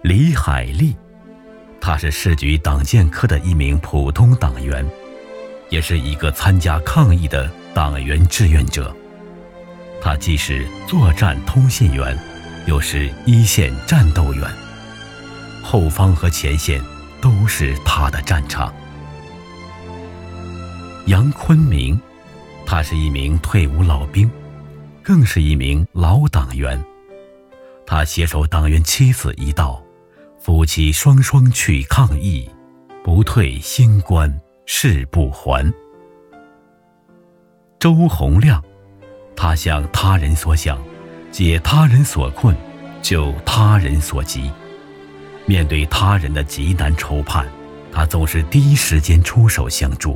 李海利，他是市局党建科的一名普通党员，也是一个参加抗疫的党员志愿者。他既是作战通信员，又是一线战斗员，后方和前线都是他的战场。杨坤明，他是一名退伍老兵，更是一名老党员。他携手党员妻子一道，夫妻双双去抗疫，不退新关誓不还。周洪亮，他向他人所想，解他人所困，救他人所急。面对他人的急难愁盼，他总是第一时间出手相助。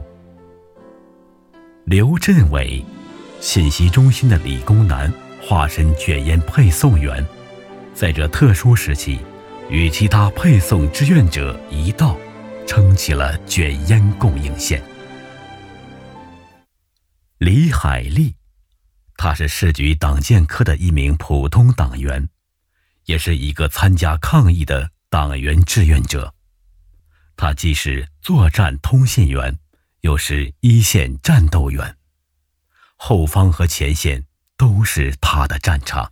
刘振伟，信息中心的理工男，化身卷烟配送员，在这特殊时期，与其他配送志愿者一道，撑起了卷烟供应线。李海利，他是市局党建科的一名普通党员，也是一个参加抗疫的党员志愿者。他既是作战通信员，又是一线战斗员，后方和前线都是他的战场。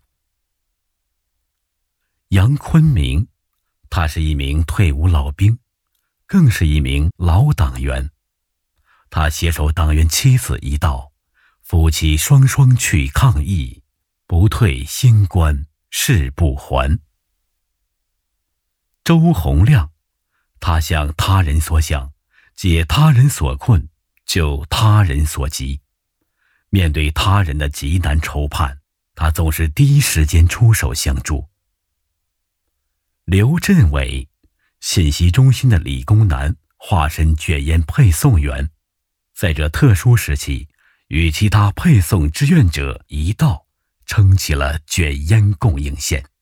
杨坤明，他是一名退伍老兵，更是一名老党员。他携手党员妻子一道，夫妻双双去抗疫，不退新关誓不还。周洪亮，他向他人所想，解他人所困，救他人所急。面对他人的急难愁盼，他总是第一时间出手相助。刘振伟，信息中心的理工男，化身卷烟配送员，在这特殊时期，与其他配送志愿者一道，撑起了卷烟供应线。